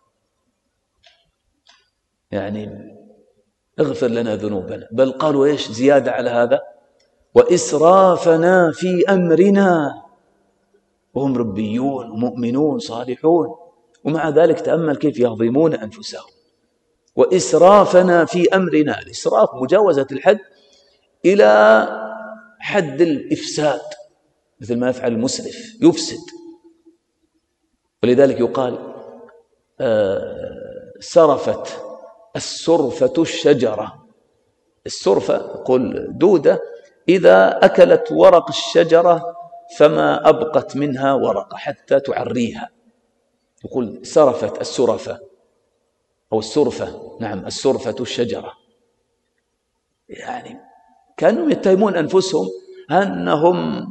يعني اغفر لنا ذنوبنا، بل قالوا إيش زيادة على هذا؟ وإسرافنا في أمرنا. وهم ربيون ومؤمنون صالحون، ومع ذلك تأمل كيف يهضمون أنفسهم. وإسرافنا في أمرنا، الإسراف مجاوزة الحد إلى حد الإفساد، مثل ما يفعل المسرف يفسد. ولذلك يقال: سرفت السرفة الشجرة. السرفة يقول دودة إذا أكلت ورق الشجرة فما أبقت منها ورقة حتى تعريها، يقول سرفت السرفة أو السرفة، نعم السرفة الشجرة. يعني كانوا يتهمون أنفسهم أنهم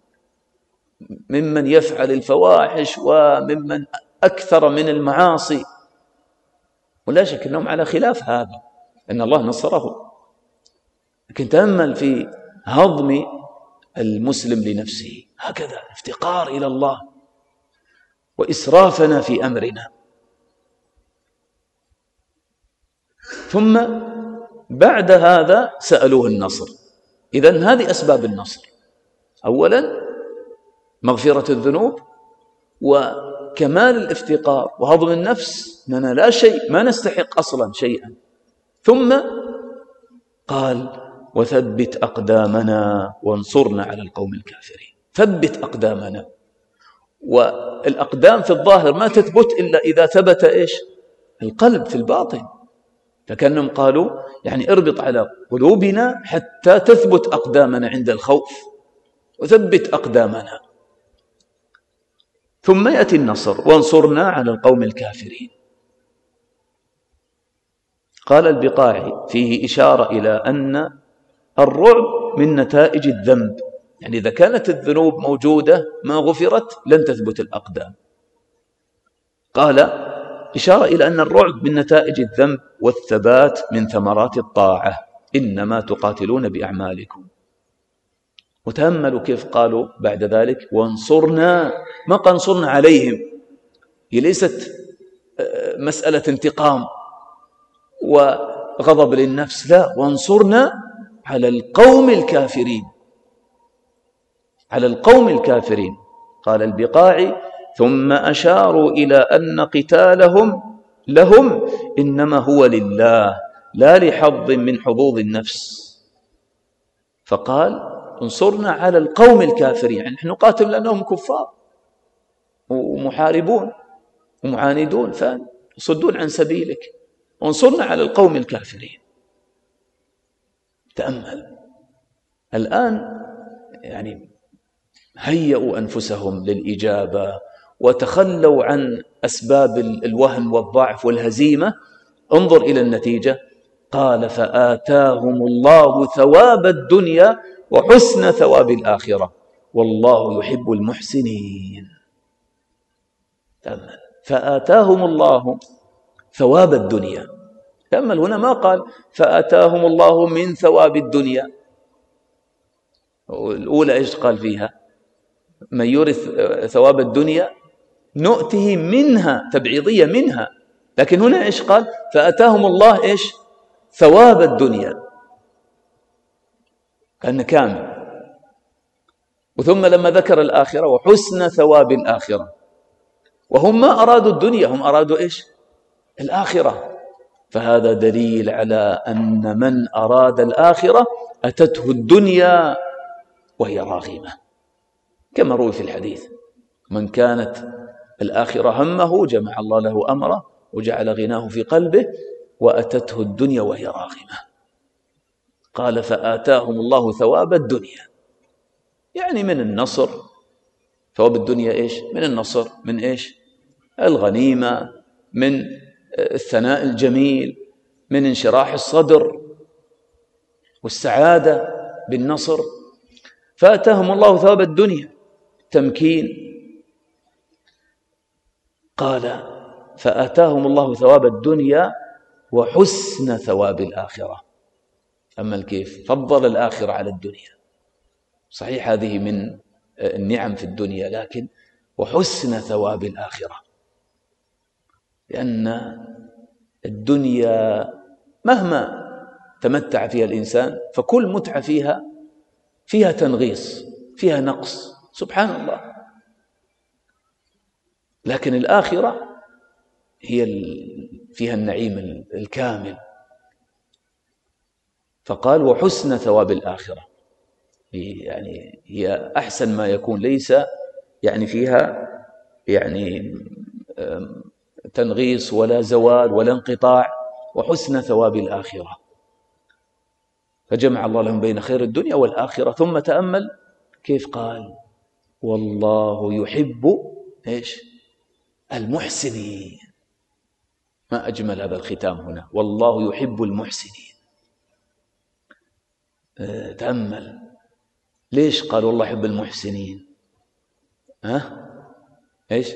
ممن يفعل الفواحش وممن أكثر من المعاصي، ولا شك أنهم على خلاف هذا، أن الله نصره. لكن تأمل في هضم المسلم لنفسه، هكذا افتقار إلى الله. وإسرافنا في أمرنا. ثم بعد هذا سألوه النصر. إذن هذه أسباب النصر: أولا مغفرة الذنوب، وكمال الافتقار وهضم النفس، أننا لا شيء، ما نستحق أصلا شيئا. ثم قال: وثبت أقدامنا وانصرنا على القوم الكافرين. ثبت أقدامنا. والأقدام في الظاهر ما تثبت إلا إذا ثبت إيش؟ القلب في الباطن. فكأنهم قالوا يعني اربط على قلوبنا حتى تثبت أقدامنا عند الخوف، وثبت أقدامنا. ثم يأتي النصر: وانصرنا على القوم الكافرين. قال البقاعي فيه إشارة إلى أن الرعب من نتائج الذنب، يعني إذا كانت الذنوب موجودة ما غفرت لن تثبت الأقدام. قال إشارة إلى أن الرعب من نتائج الذنب، والثبات من ثمرات الطاعة، إنما تقاتلون بأعمالكم. وتأملوا كيف قالوا بعد ذلك: وانصرنا، ما قال انصرنا عليهم، هي ليست مسألة انتقام، وغضب للنفس، لا، وانصرنا على القوم الكافرين، على القوم الكافرين. قال البقاعي: ثم أشاروا إلى أن قتالهم لهم إنما هو لله لا لحظ من حظوظ النفس، فقال: انصرنا على القوم الكافرين، يعني نحن نقاتل لأنهم كفار ومحاربون ومعاندون فيصدون عن سبيلك، وانصرنا على القوم الكافرين. تأمل الآن، يعني هيئوا أنفسهم للإجابة وتخلوا عن أسباب الوهن والضعف والهزيمة. انظر إلى النتيجة. قال: فآتاهم الله ثواب الدنيا وحسن ثواب الآخرة والله يحب المحسنين. تأمل، فآتاهم الله ثواب الدنيا. تأمل هنا ما قال فآتاهم الله من ثواب الدنيا. الأولى إيش قال فيها؟ من يورث ثواب الدنيا نؤته منها، تبعيضية منها. لكن هنا إيش قال؟ فآتاهم الله إيش؟ ثواب الدنيا، كأنه كامل. وثم لما ذكر الآخرة وحسن ثواب الآخرة، وهم ما أرادوا الدنيا، هم أرادوا إيش؟ الآخرة. فهذا دليل على أن من أراد الآخرة أتته الدنيا وهي راغمة، كما روي في الحديث: من كانت الآخرة همه جمع الله له أمره وجعل غناه في قلبه وأتته الدنيا وهي راغمة. قال: فآتاهم الله ثواب الدنيا، يعني من النصر. ثواب الدنيا إيش؟ من النصر، من إيش؟ الغنيمة، من الثناء الجميل، من انشراح الصدر والسعادة بالنصر. فآتاهم الله ثواب الدنيا، تمكين. قال: فآتاهم الله ثواب الدنيا وحسن ثواب الآخرة. أما كيف فضل الآخرة على الدنيا. صحيح هذه من النعم في الدنيا، لكن وحسن ثواب الآخرة، لأن الدنيا مهما تمتع فيها الإنسان فكل متعة فيها تنغيص، فيها نقص، سبحان الله. لكن الآخرة هي فيها النعيم الكامل. فقال: وحسن ثواب الآخرة، يعني هي أحسن ما يكون، ليس يعني فيها يعني تنغيص ولا زوال ولا انقطاع، وحسن ثواب الآخرة. فجمع الله لهم بين خير الدنيا والآخرة. ثم تأمل كيف قال: والله يحب إيش؟ المحسنين. ما أجمل هذا الختام هنا، والله يحب المحسنين. تأمل ليش قال والله يحب المحسنين؟ إيش؟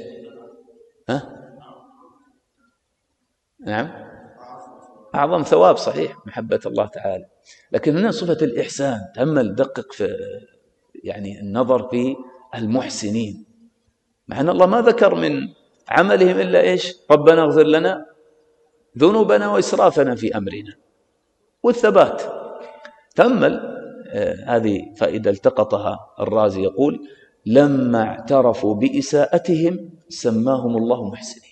نعم، أعظم ثواب، صحيح، محبة الله تعالى. لكن هنا صفة الإحسان. تأمل، دقق في يعني النظر في المحسنين، مع أن الله ما ذكر من عملهم إلا إيش؟ ربنا اغفر لنا ذنوبنا وإسرافنا في أمرنا، والثبات. تأمل هذه فائدة التقطها الرازي، يقول: لما اعترفوا بإساءتهم سماهم الله محسنين.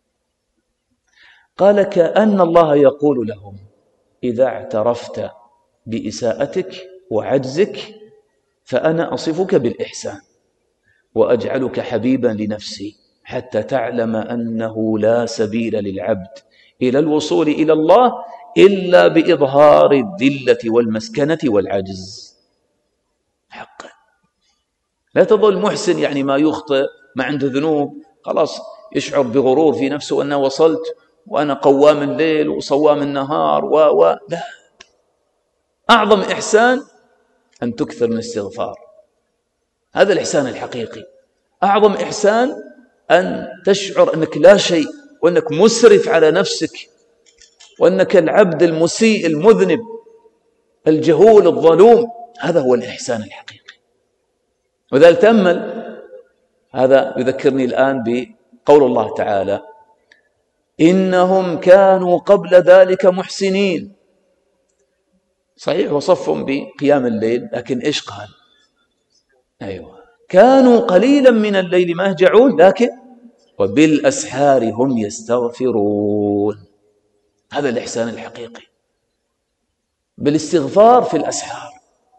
قال: كأن الله يقول لهم: إذا اعترفت بإساءتك وعجزك فأنا أصفك بالإحسان وأجعلك حبيبا لنفسي حتى تعلم أنه لا سبيل للعبد إلى الوصول إلى الله إلا بإظهار الذلة والمسكنة والعجز. حقا لا تظل محسن يعني ما يخطئ، ما عنده ذنوب، خلاص يشعر بغرور في نفسه أنه وصلت وأنا قوام الليل وصوام النهار لا. أعظم إحسان أن تكثر من الاستغفار، هذا الإحسان الحقيقي. أعظم إحسان أن تشعر أنك لا شيء، وأنك مسرف على نفسك، وأنك العبد المسيء المذنب الجهول الظلوم. هذا هو الإحسان الحقيقي. وذلك تأمل، هذا يذكرني الآن بقول الله تعالى: إنهم كانوا قبل ذلك محسنين. صحيح وصفهم بقيام الليل، لكن إيش قال؟ أيوة، كانوا قليلا من الليل ما يهجعون، لكن وبالأسحار هم يستغفرون. هذا الإحسان الحقيقي، بالاستغفار في الأسحار.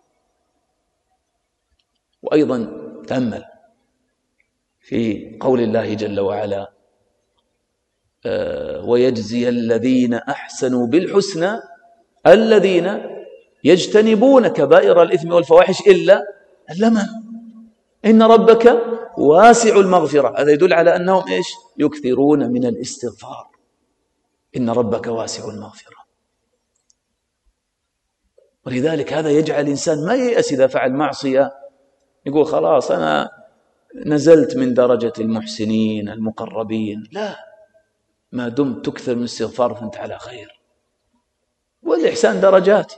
وأيضا تأمل في قول الله جل وعلا: ويجزي الذين أحسنوا بالحسنى الذين يجتنبون كبائر الإثم والفواحش إلا اللمم إن ربك واسع المغفرة. هذا يدل على أنهم إيش؟ يكثرون من الاستغفار. إن ربك واسع المغفرة. ولذلك هذا يجعل الإنسان ما ييأس إذا فعل معصية يقول خلاص أنا نزلت من درجة المحسنين المقربين. لا، ما دمت تكثر من الاستغفار فأنت على خير. والإحسان درجات.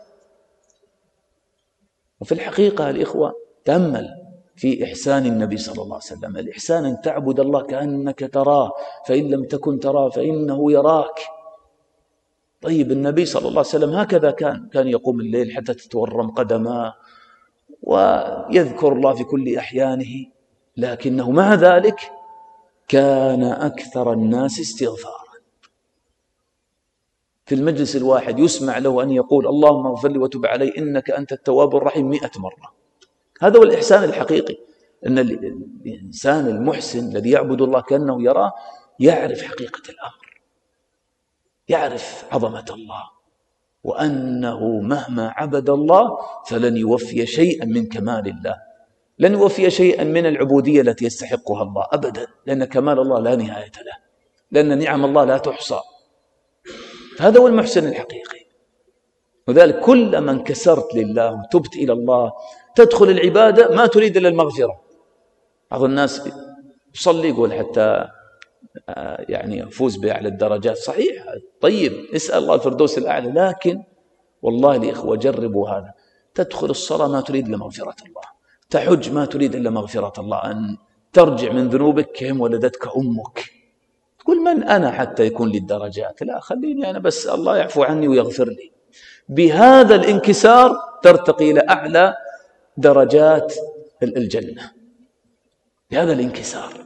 وفي الحقيقة الإخوة تأمل في إحسان النبي صلى الله عليه وسلم. الإحسان أن تعبد الله كأنك تراه، فإن لم تكن تراه فإنه يراك. طيب النبي صلى الله عليه وسلم هكذا كان يقوم الليل حتى تتورم قدماه ويذكر الله في كل أحيانه، لكنه مع ذلك كان أكثر الناس استغفارا. في المجلس الواحد يسمع له أن يقول اللهم اغفر لي وتب علي إنك أنت التواب الرحيم 100 مرة. هذا هو الإحسان الحقيقي، أن الإنسان المحسن الذي يعبد الله كأنه يراه يعرف حقيقة الأمر، يعرف عظمة الله، وأنه مهما عبد الله فلن يوفي شيئا من كمال الله، لن يوفي شيئا من العبودية التي يستحقها الله أبدا، لأن كمال الله لا نهاية له، لأن نعم الله لا تحصى. هذا هو المحسن الحقيقي. وذلك كلما انكسرت لله وتبت إلى الله تدخل العبادة ما تريد إلا المغفرة. بعض الناس يصلي يقول حتى يعني أفوز بأعلى الدرجات. صحيح، طيب اسأل الله الفردوس الأعلى، لكن والله الإخوة جربوا هذا. تدخل الصلاة ما تريد إلا مغفرة الله، تحج ما تريد إلا مغفرة الله، أن ترجع من ذنوبك كم ولدتك أمك. تقول من أنا حتى يكون لي الدرجات؟ لا، خليني أنا بس الله يعفو عني ويغفر لي. بهذا الانكسار ترتقي إلى أعلى درجات الجنة، بهذا الانكسار.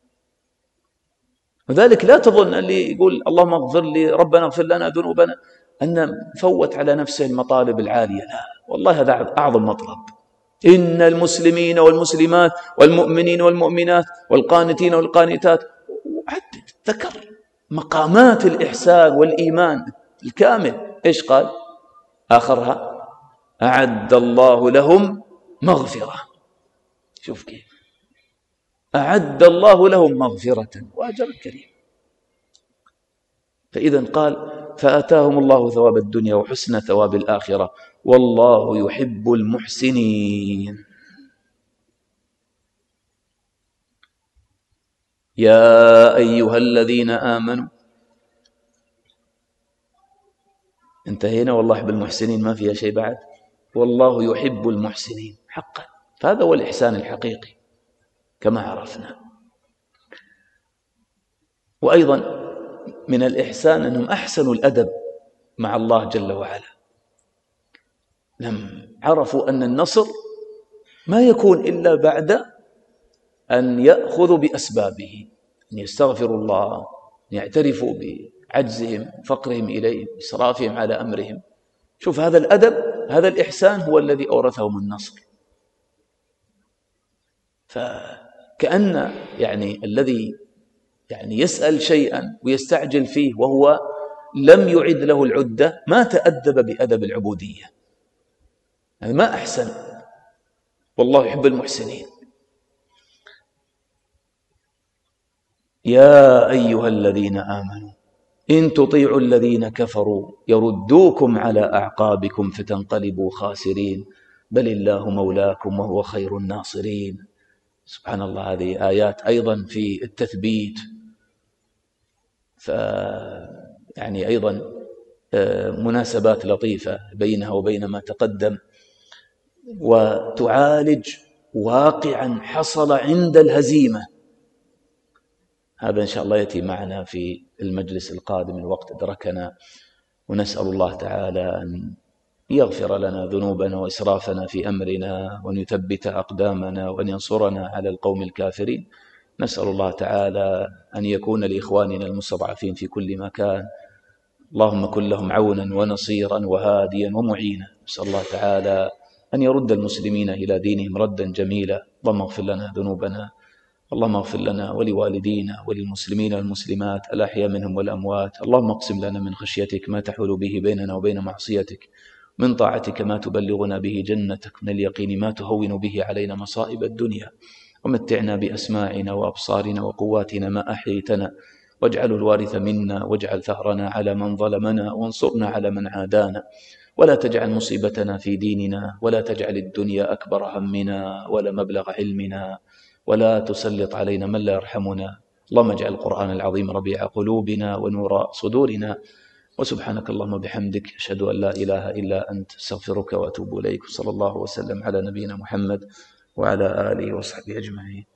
وذلك لا تظن اللي يقول اللهم اغفر لي ربنا اغفر لنا ذنوبنا أن فوت على نفسه المطالب العالية. لا والله، هذا أعظم مطلب. إن المسلمين والمسلمات والمؤمنين والمؤمنات والقانتين والقانتات، عدد ذكر مقامات الإحسان والإيمان الكامل. إيش قال آخرها؟ أعد الله لهم مغفرة. شوف كيف أعد الله لهم مغفرة وأجر كريم. فإذا قال فآتاهم الله ثواب الدنيا وحسن ثواب الآخرة والله يحب المحسنين. يا أيها الذين آمنوا، انتهينا. والله يحب المحسنين ما فيها شيء بعد. والله يحب المحسنين حقا. فهذا هو الإحسان الحقيقي كما عرفنا. وأيضا من الإحسان أنهم أحسنوا الأدب مع الله جل وعلا. لم عرفوا أن النصر ما يكون إلا بعد أن يأخذوا بأسبابه، أن يستغفروا الله، أن يعترفوا بعجزهم فقرهم إليه، إسرافهم على أمرهم. شوف هذا الأدب، هذا الإحسان هو الذي أورثهم النصر. فكأن يعني الذي يعني يسأل شيئا ويستعجل فيه وهو لم يعد له العدة ما تأدب بأدب العبودية، يعني ما أحسن. والله يحب المحسنين. يا أيها الذين آمنوا إن تطيعوا الذين كفروا يردوكم على أعقابكم فتنقلبوا خاسرين بل الله مولاكم وهو خير الناصرين. سبحان الله، هذه آيات أيضا في التثبيت. يعني أيضا مناسبات لطيفة بينها وبين ما تقدم، وتعالج واقعا حصل عند الهزيمة. هذا إن شاء الله يأتي معنا في المجلس القادم الوقت أدركنا، ونسأل الله تعالى أن يغفر لنا ذنوبنا وإسرافنا في أمرنا، وأن يثبت أقدامنا، وأن ينصرنا على القوم الكافرين. نسأل الله تعالى أن يكون لإخواننا المستضعفين في كل مكان، اللهم كن لهم عونا ونصيرا وهاديا ومعينا. نسأل الله تعالى أن يرد المسلمين إلى دينهم ردا جميلا. اللهم اغفر لنا ذنوبنا، اللهم اغفر لنا ولوالدينا وللمسلمين والمسلمات الأحياء منهم والأموات. اللهم اقسم لنا من خشيتك ما تحول به بيننا وبين معصيتك، من طاعتك ما تبلغنا به جنتك، من اليقين ما تهون به علينا مصائب الدنيا، ومتعنا بأسماعنا وأبصارنا وقواتنا ما أحييتنا، واجعل الوارث منا، واجعل ثأرنا على من ظلمنا، وانصرنا على من عادانا، ولا تجعل مصيبتنا في ديننا، ولا تجعل الدنيا أكبر همنا ولا مبلغ علمنا، ولا تسلط علينا من لا يرحمنا. اللهم اجعل القرآن العظيم ربيع قلوبنا ونور صدورنا. وسبحانك اللهم بحمدك، أشهد أن لا إله إلا أنت، استغفرك وأتوب إليك. صلى الله وسلم على نبينا محمد وعلى آله وصحبه أجمعين.